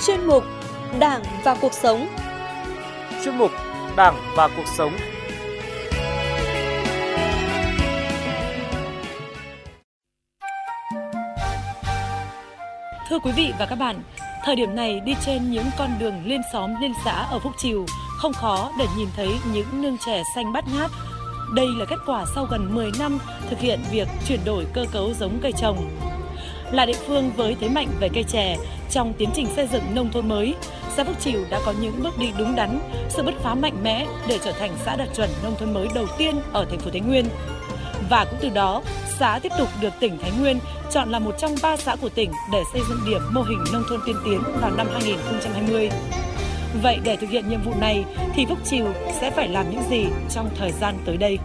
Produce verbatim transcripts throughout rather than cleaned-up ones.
Chuyên mục Đảng và cuộc sống. Chuyên mục Đảng và cuộc sống. Thưa quý vị và các bạn, thời điểm này đi trên những con đường liên xóm liên xã ở Phúc Trìu không khó để nhìn thấy những nương chè xanh bát ngát. Đây là kết quả sau gần mười năm thực hiện việc chuyển đổi cơ cấu giống cây trồng. Là địa phương với thế mạnh về cây chè, trong tiến trình xây dựng nông thôn mới, xã Phúc Trìu đã có những bước đi đúng đắn, sự bứt phá mạnh mẽ để trở thành xã đạt chuẩn nông thôn mới đầu tiên ở thành phố Thái Nguyên. Và cũng từ đó, xã tiếp tục được tỉnh Thái Nguyên chọn là một trong ba xã của tỉnh để xây dựng điểm mô hình nông thôn tiên tiến vào năm hai nghìn không trăm hai mươi. Vậy để thực hiện nhiệm vụ này thì Phúc Trìu sẽ phải làm những gì trong thời gian tới đây?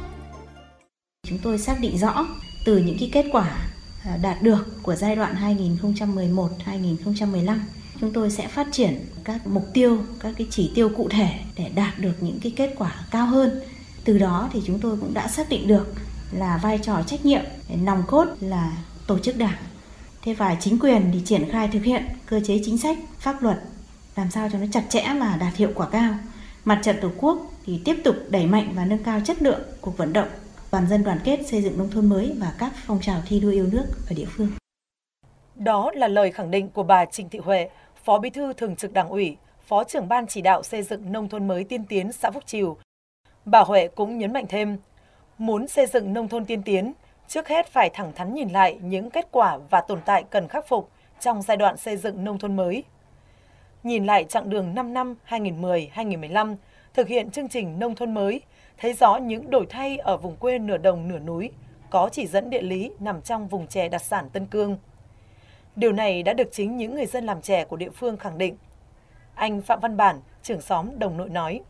Chúng tôi xác định rõ từ những cái kết quả đạt được của giai đoạn hai nghìn không trăm mười một đến hai nghìn không trăm mười lăm, chúng tôi sẽ phát triển các mục tiêu, các cái chỉ tiêu cụ thể để đạt được những cái kết quả cao hơn. Từ đó thì chúng tôi cũng đã xác định được là vai trò trách nhiệm nòng cốt là tổ chức đảng. Thế và chính quyền thì triển khai thực hiện cơ chế chính sách, pháp luật làm sao cho nó chặt chẽ và đạt hiệu quả cao. Mặt trận Tổ quốc thì tiếp tục đẩy mạnh và nâng cao chất lượng cuộc vận động toàn dân đoàn kết xây dựng nông thôn mới và các phong trào thi đua yêu nước ở địa phương. Đó là lời khẳng định của bà Trịnh Thị Huệ, Phó Bí thư Thường trực Đảng ủy, Phó trưởng Ban chỉ đạo xây dựng nông thôn mới tiên tiến xã Phúc Trìu. Bà Huệ cũng nhấn mạnh thêm, muốn xây dựng nông thôn tiên tiến, trước hết phải thẳng thắn nhìn lại những kết quả và tồn tại cần khắc phục trong giai đoạn xây dựng nông thôn mới. Nhìn lại chặng đường năm năm hai nghìn không trăm mười đến hai nghìn không trăm mười lăm, thực hiện chương trình nông thôn mới, thấy rõ những đổi thay ở vùng quê nửa đồng nửa núi, có chỉ dẫn địa lý nằm trong vùng chè đặc sản Tân Cương. Điều này đã được chính những người dân làm chè của địa phương khẳng định. Anh Phạm Văn Bản, trưởng xóm Đồng Nội nói.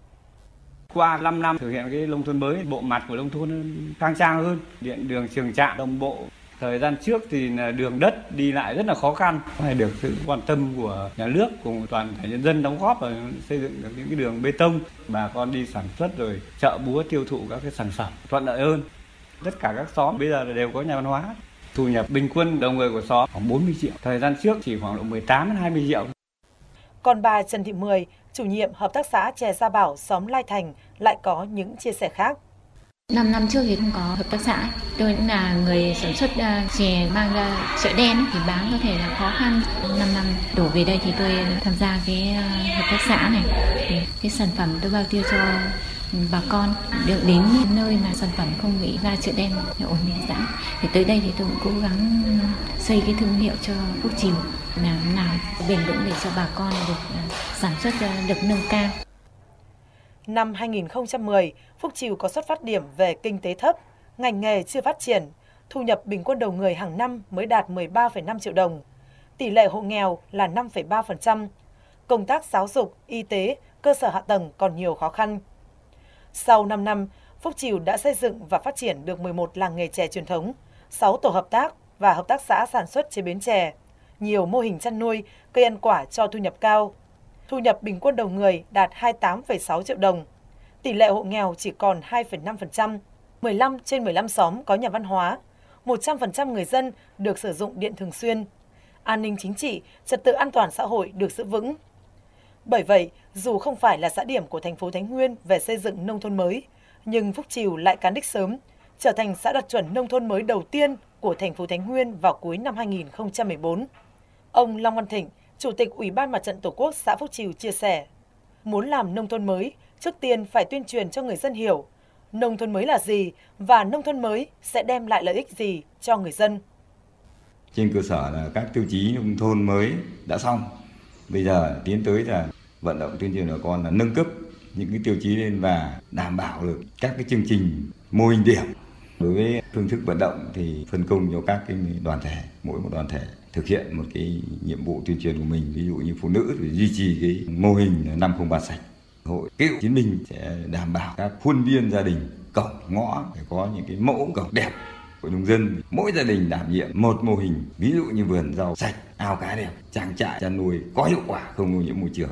Qua năm năm thực hiện cái nông thôn mới, bộ mặt của nông thôn khang trang hơn, điện đường trường trạm đồng bộ. Thời gian trước thì đường đất đi lại rất là khó khăn, phải được sự quan tâm của nhà nước cùng toàn thể nhân dân đóng góp vào xây dựng được những cái đường bê tông, bà con đi sản xuất rồi chợ búa tiêu thụ các cái sản phẩm thuận lợi hơn. Tất cả các xóm bây giờ đều có nhà văn hóa. Thu nhập bình quân đầu người của xóm khoảng bốn mươi triệu, thời gian trước chỉ khoảng độ mười tám đến hai mươi triệu. Còn bà Trần Thị Mười, chủ nhiệm hợp tác xã chè Gia Bảo xóm Lai Thành lại có những chia sẻ khác. Năm năm trước thì không có hợp tác xã, tôi cũng là người sản xuất chè mang ra chợ đen thì bán có thể là khó khăn. Năm năm đổ về đây thì tôi tham gia cái hợp tác xã này, thì cái sản phẩm tôi bao tiêu cho bà con được đến nơi mà sản phẩm không bị ra chợ đen để ổn định giá. Thì tới đây thì tôi cũng cố gắng xây cái thương hiệu cho Phúc Trìu làm nào bền vững để cho bà con được sản xuất được nâng cao. Năm hai nghìn không trăm mười, Phúc Trìu có xuất phát điểm về kinh tế thấp, ngành nghề chưa phát triển, thu nhập bình quân đầu người hàng năm mới đạt mười ba phẩy năm triệu đồng. Tỷ lệ hộ nghèo là năm phẩy ba phần trăm. Công tác giáo dục, y tế, cơ sở hạ tầng còn nhiều khó khăn. Sau năm năm, Phúc Trìu đã xây dựng và phát triển được mười một làng nghề chè truyền thống, sáu tổ hợp tác và hợp tác xã sản xuất chế biến chè, nhiều mô hình chăn nuôi, cây ăn quả cho thu nhập cao. Thu nhập bình quân đầu người đạt hai mươi tám phẩy sáu triệu đồng. Tỷ lệ hộ nghèo chỉ còn hai phẩy năm phần trăm. mười lăm trên mười lăm xóm có nhà văn hóa. một trăm phần trăm người dân được sử dụng điện thường xuyên. An ninh chính trị, trật tự an toàn xã hội được giữ vững. Bởi vậy, dù không phải là xã điểm của thành phố Thái Nguyên về xây dựng nông thôn mới, nhưng Phúc Trìu lại cán đích sớm, trở thành xã đạt chuẩn nông thôn mới đầu tiên của thành phố Thái Nguyên vào cuối năm hai nghìn không trăm mười bốn. Ông Long Văn Thịnh, Chủ tịch Ủy ban Mặt trận Tổ quốc xã Phúc Trìu chia sẻ, muốn làm nông thôn mới, trước tiên phải tuyên truyền cho người dân hiểu nông thôn mới là gì và nông thôn mới sẽ đem lại lợi ích gì cho người dân. Trên cơ sở là các tiêu chí nông thôn mới đã xong, bây giờ tiến tới là vận động tuyên truyền bà con là nâng cấp những cái tiêu chí lên và đảm bảo được các cái chương trình mô hình điểm. Đối với phương thức vận động thì phân công cho các cái đoàn thể, mỗi một đoàn thể thực hiện một cái nhiệm vụ tuyên truyền của mình. Ví dụ như phụ nữ thì duy trì cái mô hình năm không ba sạch. Hội cựu chiến binh sẽ đảm bảo các khuôn viên gia đình, cổng ngõ phải có những cái mẫu cổng đẹp của nông dân. Mỗi gia đình đảm nhiệm một mô hình, ví dụ như vườn rau sạch, ao cá đẹp, trang trại chăn nuôi có hiệu quả, không ô nhiễm môi trường.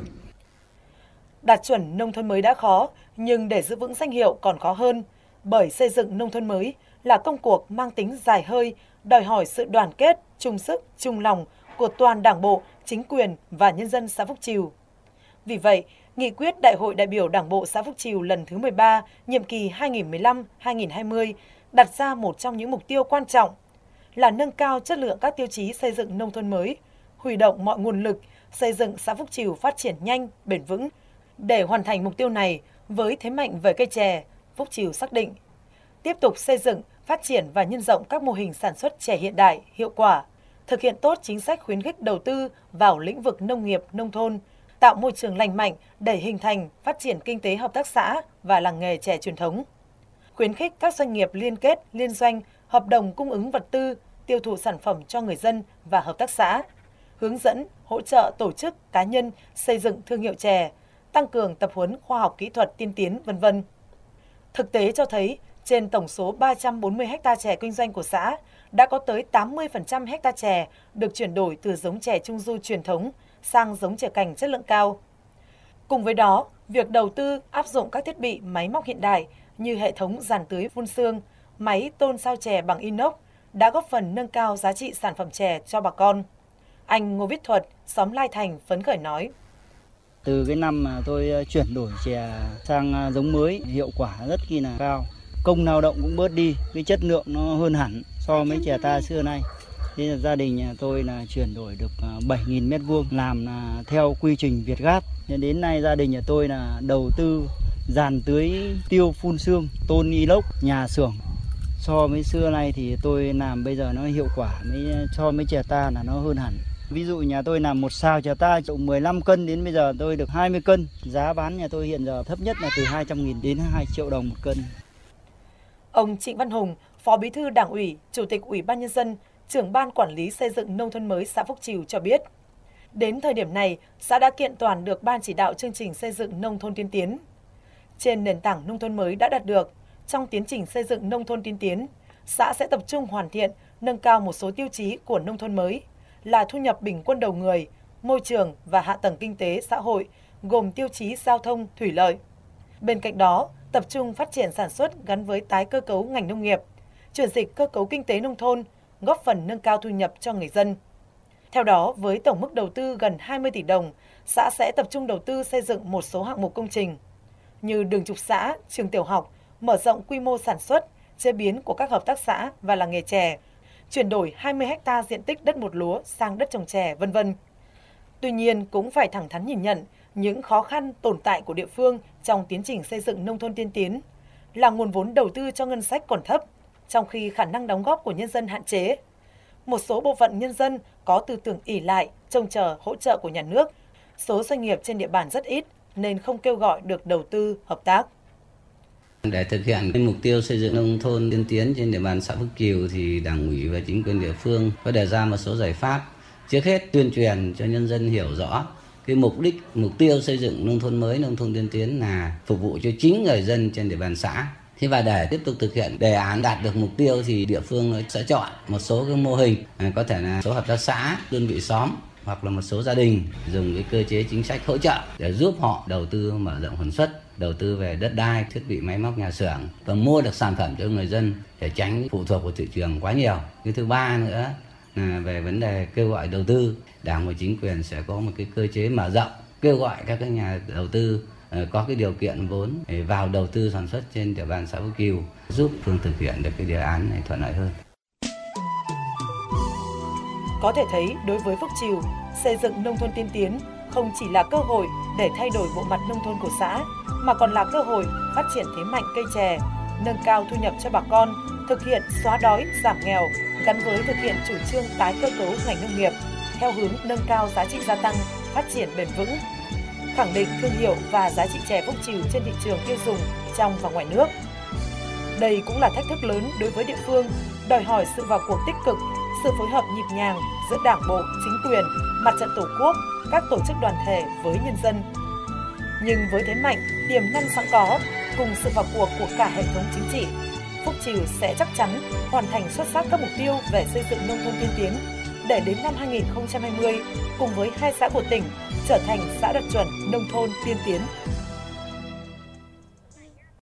Đạt chuẩn nông thôn mới đã khó, nhưng để giữ vững danh hiệu còn khó hơn. Bởi xây dựng nông thôn mới là công cuộc mang tính dài hơi, đòi hỏi sự đoàn kết, chung sức, chung lòng của toàn Đảng bộ, chính quyền và nhân dân xã Phúc Trìu. Vì vậy, Nghị quyết Đại hội đại biểu Đảng bộ xã Phúc Trìu lần thứ mười ba, nhiệm kỳ hai nghìn không trăm mười lăm đến hai nghìn không trăm hai mươi đặt ra một trong những mục tiêu quan trọng là nâng cao chất lượng các tiêu chí xây dựng nông thôn mới, huy động mọi nguồn lực xây dựng xã Phúc Trìu phát triển nhanh, bền vững. Để hoàn thành mục tiêu này, với thế mạnh về cây chè, Phúc Trìu xác định tiếp tục xây dựng, phát triển và nhân rộng các mô hình sản xuất chè hiện đại, hiệu quả, thực hiện tốt chính sách khuyến khích đầu tư vào lĩnh vực nông nghiệp, nông thôn, tạo môi trường lành mạnh để hình thành, phát triển kinh tế hợp tác xã và làng nghề chè truyền thống. Khuyến khích các doanh nghiệp liên kết, liên doanh, hợp đồng cung ứng vật tư, tiêu thụ sản phẩm cho người dân và hợp tác xã, hướng dẫn, hỗ trợ tổ chức, cá nhân xây dựng thương hiệu chè, tăng cường tập huấn khoa học kỹ thuật tiên tiến, vân vân. Thực tế cho thấy, trên tổng số ba trăm bốn mươi ha chè kinh doanh của xã, đã có tới tám mươi phần trăm ha chè được chuyển đổi từ giống chè Trung Du truyền thống sang giống chè cành chất lượng cao. Cùng với đó, việc đầu tư áp dụng các thiết bị máy móc hiện đại như hệ thống giàn tưới phun sương, máy tôn sao chè bằng inox đã góp phần nâng cao giá trị sản phẩm chè cho bà con. Anh Ngô Viết Thuật, xóm Lai Thành phấn khởi nói: Từ cái năm mà tôi chuyển đổi chè sang giống mới, hiệu quả rất kỳ là cao. Công lao động cũng bớt đi, cái chất lượng nó hơn hẳn so với chè ta xưa nay. Thế là gia đình nhà tôi là chuyển đổi được bảy nghìn mét vuông, làm là theo quy trình Việt Gáp. Đến nay gia đình nhà tôi là đầu tư giàn tưới tiêu phun sương, tôn inox, nhà xưởng. So với xưa nay thì tôi làm bây giờ nó hiệu quả, với so với chè ta là nó hơn hẳn. Ví dụ nhà tôi làm một sào chè ta trộn mười lăm cân, đến bây giờ tôi được hai mươi cân. Giá bán nhà tôi hiện giờ thấp nhất là từ hai trăm nghìn đến hai triệu đồng một cân. Ông Trịnh Văn Hùng, Phó Bí thư Đảng ủy, Chủ tịch Ủy ban Nhân dân, trưởng Ban Quản lý Xây dựng Nông thôn mới xã Phúc Trìu cho biết, đến thời điểm này, xã đã kiện toàn được Ban chỉ đạo chương trình xây dựng nông thôn tiên tiến. Trên nền tảng nông thôn mới đã đạt được, trong tiến trình xây dựng nông thôn tiên tiến, xã sẽ tập trung hoàn thiện, nâng cao một số tiêu chí của nông thôn mới là thu nhập bình quân đầu người, môi trường và hạ tầng kinh tế xã hội, gồm tiêu chí giao thông, thủy lợi. Bên cạnh đó, tập trung phát triển sản xuất gắn với tái cơ cấu ngành nông nghiệp, chuyển dịch cơ cấu kinh tế nông thôn, góp phần nâng cao thu nhập cho người dân. Theo đó, với tổng mức đầu tư gần hai mươi tỷ đồng, xã sẽ tập trung đầu tư xây dựng một số hạng mục công trình như đường trục xã, trường tiểu học, mở rộng quy mô sản xuất, chế biến của các hợp tác xã và làng nghề chè, chuyển đổi hai mươi ha diện tích đất một lúa sang đất trồng chè, vân vân. Tuy nhiên, cũng phải thẳng thắn nhìn nhận những khó khăn tồn tại của địa phương trong tiến trình xây dựng nông thôn tiên tiến là nguồn vốn đầu tư cho ngân sách còn thấp, trong khi khả năng đóng góp của nhân dân hạn chế. Một số bộ phận nhân dân có tư tưởng ỷ lại, trông chờ hỗ trợ của nhà nước. Số doanh nghiệp trên địa bàn rất ít nên không kêu gọi được đầu tư, hợp tác. Để thực hiện cái mục tiêu xây dựng nông thôn tiên tiến trên địa bàn xã Phúc Trìu thì Đảng ủy và chính quyền địa phương có đề ra một số giải pháp. Trước hết tuyên truyền cho nhân dân hiểu rõ cái mục đích, mục tiêu xây dựng nông thôn mới, nông thôn tiên tiến là phục vụ cho chính người dân trên địa bàn xã. Thế và để tiếp tục thực hiện đề án đạt được mục tiêu thì địa phương sẽ chọn một số cái mô hình, có thể là số hợp tác xã, đơn vị xóm hoặc là một số gia đình dùng cái cơ chế chính sách hỗ trợ để giúp họ đầu tư mở rộng sản xuất, đầu tư về đất đai, thiết bị máy móc nhà xưởng và mua được sản phẩm cho người dân để tránh phụ thuộc vào thị trường quá nhiều. Cái thứ ba nữa là về vấn đề kêu gọi đầu tư, Đảng và chính quyền sẽ có một cái cơ chế mở rộng, kêu gọi các cái nhà đầu tư có cái điều kiện vốn để vào đầu tư sản xuất trên địa bàn xã Phúc Trìu, giúp phương thực hiện được cái đề án này thuận lợi hơn. Có thể thấy, đối với Phúc Trìu, xây dựng nông thôn tiên tiến không chỉ là cơ hội để thay đổi bộ mặt nông thôn của xã, mà còn là cơ hội phát triển thế mạnh cây chè, nâng cao thu nhập cho bà con, thực hiện xóa đói, giảm nghèo, gắn với thực hiện chủ trương tái cơ cấu ngành nông nghiệp, theo hướng nâng cao giá trị gia tăng, phát triển bền vững, khẳng định thương hiệu và giá trị chè Phúc Trìu trên thị trường tiêu dùng trong và ngoài nước. Đây cũng là thách thức lớn đối với địa phương, đòi hỏi sự vào cuộc tích cực, sự phối hợp nhịp nhàng giữa Đảng bộ, chính quyền, Mặt trận Tổ quốc, các tổ chức đoàn thể với nhân dân. Nhưng với thế mạnh, tiềm năng sẵn có, cùng sự vào cuộc của cả hệ thống chính trị, Phúc Trìu sẽ chắc chắn hoàn thành xuất sắc các mục tiêu về xây dựng nông thôn tiên tiến, để đến năm hai nghìn không trăm hai mươi, cùng với hai xã của tỉnh trở thành xã đạt chuẩn nông thôn tiên tiến.